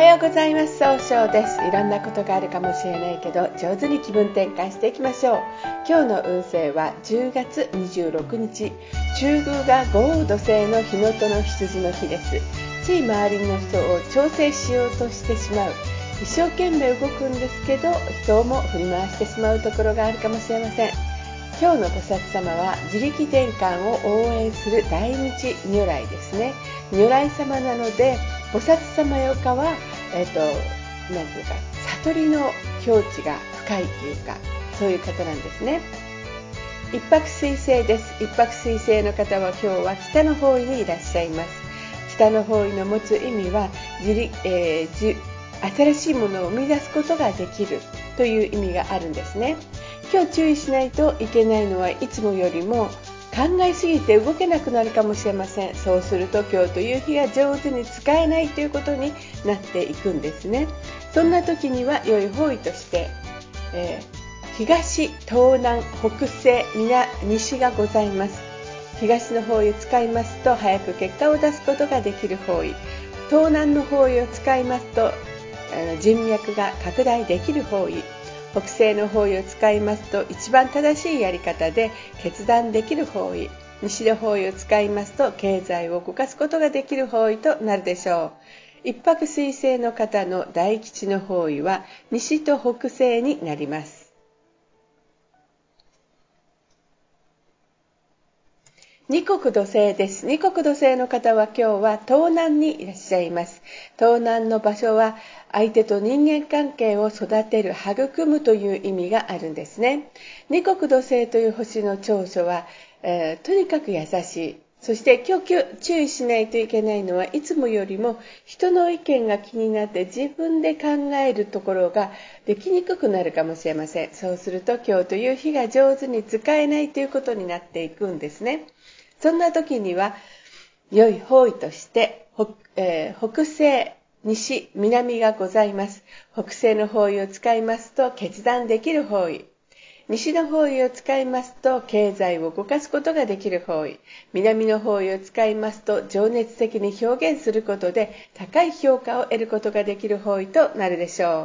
ようございます。総称です。いろんなことがあるかもしれないけど、上手に気分転換していきましょう。今日の運勢は10月26日、中宮が豪雨土星の日のとの羊の日です。つい周りの人を調整しようとしてしまう。一生懸命動くんですけど、人も振り回してしまうところがあるかもしれません。今日の菩薩様は自力転換を応援する大日如来ですね。如来様なので、菩薩様よかは、なんていうか、悟りの境地が深いというか、そういう方なんですね。一泊水星です。一泊水星の方は今日は北の方位にいらっしゃいます。北の方位の持つ意味は、新しいものを生み出すことができるという意味があるんですね。今日注意しないといけないのは、いつもよりも考えすぎて動けなくなるかもしれません。そうすると今日という日が上手に使えないということになっていくんですね。そんな時には良い方位として、東、東南、北西、西がございます。東の方位を使いますと早く結果を出すことができる方位。東南の方位を使いますと人脈が拡大できる方位。北西の方位を使いますと一番正しいやり方で決断できる方位。西の方位を使いますと経済を動かすことができる方位となるでしょう。一泊水星の方の大吉の方位は西と北西になります。二国土星です。二国土星の方は今日は東南にいらっしゃいます。東南の場所は相手と人間関係を育てる、育むという意味があるんですね。二国土星という星の長所は、とにかく優しい。そして今日注意しないといけないのは、いつもよりも人の意見が気になって自分で考えるところができにくくなるかもしれません。そうすると今日という日が上手に使えないということになっていくんですね。そんな時には良い方位として北西、西、南がございます。北西の方位を使いますと決断できる方位。西の方位を使いますと経済を動かすことができる方位。南の方位を使いますと情熱的に表現することで高い評価を得ることができる方位となるでしょう。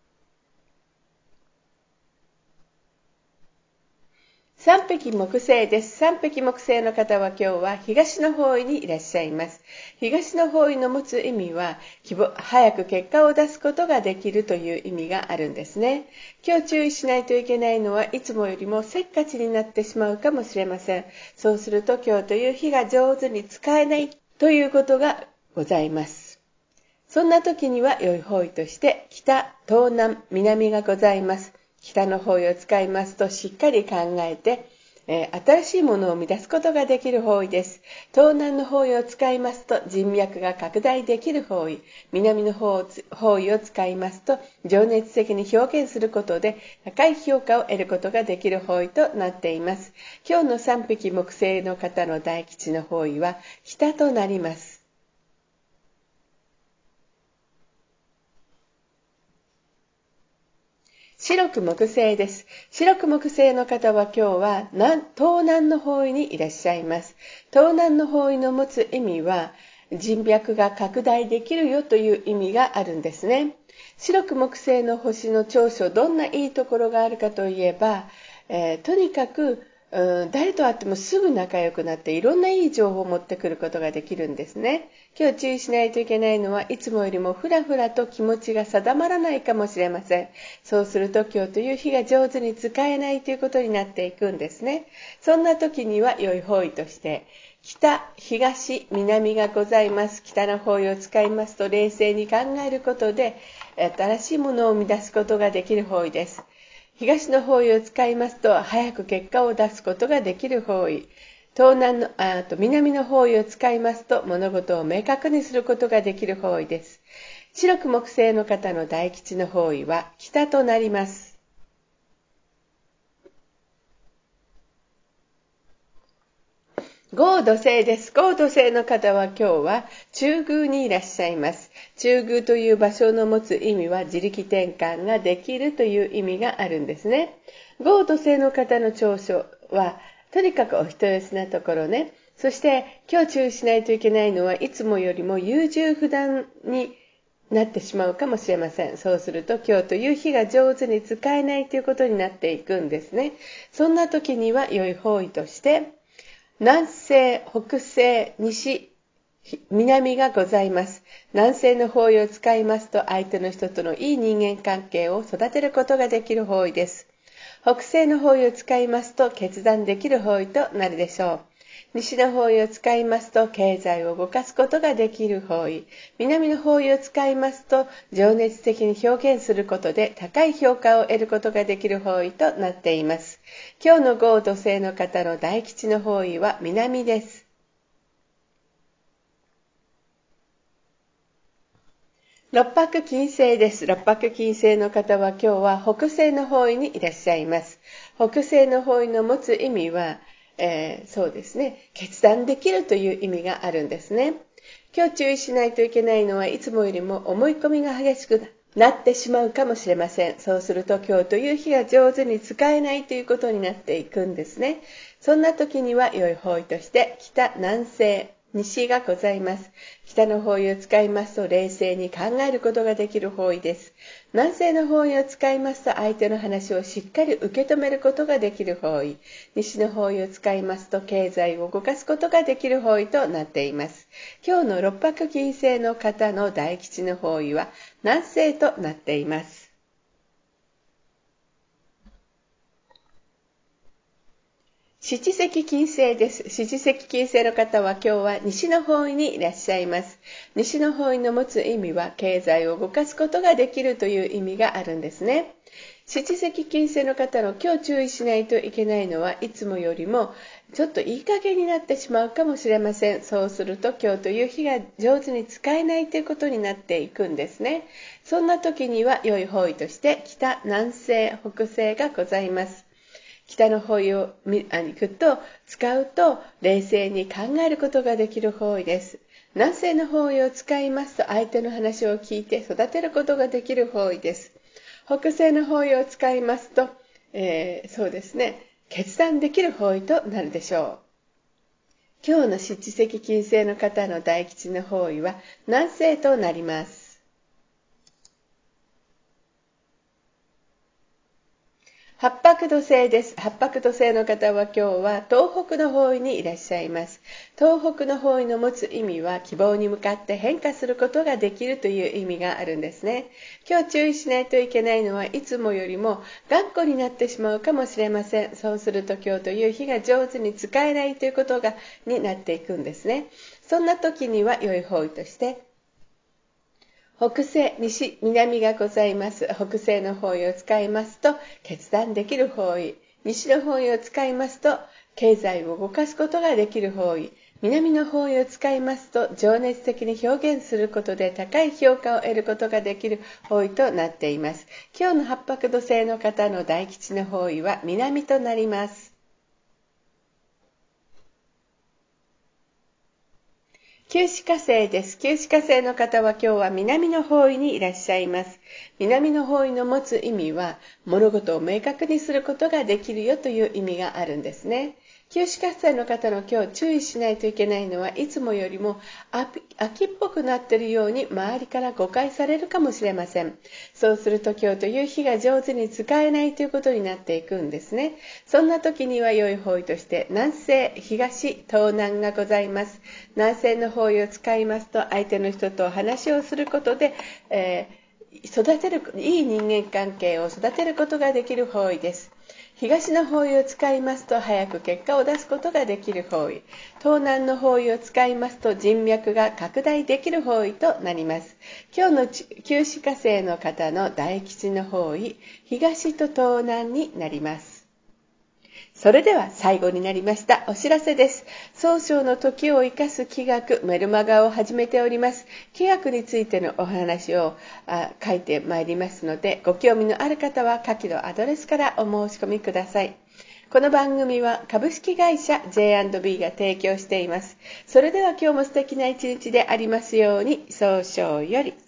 三匹木星です。三匹木星の方は今日は東の方位にいらっしゃいます。東の方位の持つ意味は早く結果を出すことができるという意味があるんですね。今日注意しないといけないのはいつもよりもせっかちになってしまうかもしれません。そうすると今日という日が上手に使えないということがございます。そんな時には良い方位として北、東南、南がございます。北の方位を使いますとしっかり考えて、新しいものを生み出すことができる方位です。東南の方位を使いますと人脈が拡大できる方位。南の方位を使いますと情熱的に表現することで高い評価を得ることができる方位となっています。今日の三匹木星の方の大吉の方位は北となります。白く木星です。白く木星の方は今日は東南の方位にいらっしゃいます。東南の方位の持つ意味は人脈が拡大できるよという意味があるんですね。白く木星の星の長所、どんないいところがあるかといえば、とにかく誰と会ってもすぐ仲良くなっていろんないい情報を持ってくることができるんですね。今日注意しないといけないのはいつもよりもふらふらと気持ちが定まらないかもしれません。そうすると今日という日が上手に使えないということになっていくんですね。そんな時には良い方位として北、東、南がございます。北の方位を使いますと冷静に考えることで新しいものを生み出すことができる方位です。東の方位を使いますと早く結果を出すことができる方位。南の方位を使いますと物事を明確にすることができる方位です。白く木星の方の大吉の方位は北となります。豪土星です。豪土星の方は今日は中宮にいらっしゃいます。中宮という場所の持つ意味は自力転換ができるという意味があるんですね。豪土星の方の長所はとにかくお人よしなところね。そして今日注意しないといけないのはいつもよりも優柔不断になってしまうかもしれません。そうすると今日という日が上手に使えないということになっていくんですね。そんな時には良い方位として南西、北西、西、南がございます。南西の方位を使いますと相手の人とのいい人間関係を育てることができる方位です。北西の方位を使いますと決断できる方位となるでしょう。西の方位を使いますと経済を動かすことができる方位。南の方位を使いますと情熱的に表現することで高い評価を得ることができる方位となっています。今日の豪土星の方の大吉の方位は南です。六白金星です。六白金星の方は今日は北西の方位にいらっしゃいます。北西の方位の持つ意味は、そうですね、決断できるという意味があるんですね。今日注意しないといけないのはいつもよりも思い込みが激しくなってしまうかもしれません。そうすると今日という日が上手に使えないということになっていくんですね。そんな時には良い方位として北、南西、西がございます。北の方位を使いますと冷静に考えることができる方位です。南西の方位を使いますと相手の話をしっかり受け止めることができる方位。西の方位を使いますと経済を動かすことができる方位となっています。今日の六白金星の方の大吉の方位は南西となっています。七石金星です。七石金星の方は今日は西の方位にいらっしゃいます。西の方位の持つ意味は経済を動かすことができるという意味があるんですね。七石金星の方の今日注意しないといけないのはいつもよりもちょっといい加減になってしまうかもしれません。そうすると今日という日が上手に使えないということになっていくんですね。そんな時には良い方位として北、南西、北西がございます。北の方位を行くと使うと冷静に考えることができる方位です。南西の方位を使いますと相手の話を聞いて育てることができる方位です。北西の方位を使いますと、そうですね、決断できる方位となるでしょう。今日の七石金星の方の大吉の方位は南西となります。八白土星です。八白土星の方は今日は東北の方位にいらっしゃいます。東北の方位の持つ意味は希望に向かって変化することができるという意味があるんですね。今日注意しないといけないのはいつもよりも頑固になってしまうかもしれません。そうすると今日という日が上手に使えないということになっていくんですね。そんな時には良い方位として北西、西、南がございます。北西の方位を使いますと決断できる方位。西の方位を使いますと経済を動かすことができる方位。南の方位を使いますと情熱的に表現することで高い評価を得ることができる方位となっています。今日の八白土星の方の大吉の方位は南となります。九死火星です。九死火星の方は今日は南の方位にいらっしゃいます。南の方位の持つ意味は物事を明確にすることができるよという意味があるんですね。九死火星の方の今日注意しないといけないのはいつもよりも秋っぽくなっているように周りから誤解されるかもしれません。そうすると今日という日が上手に使えないということになっていくんですね。そんな時には良い方位として南西、東、東南がございます。南西の方位を使いますと相手の人と話をすることで、いい人間関係を育てることができる方位です。東の方位を使いますと早く結果を出すことができる方位。東南の方位を使いますと人脈が拡大できる方位となります。今日の九死火星の方の大吉の方位、東と東南になります。それでは最後になりましたお知らせです。早生の時を生かす気学メルマガを始めております。気学についてのお話を書いてまいりますので、ご興味のある方は下記のアドレスからお申し込みください。この番組は株式会社 J&B が提供しています。それでは今日も素敵な一日でありますように。早生より。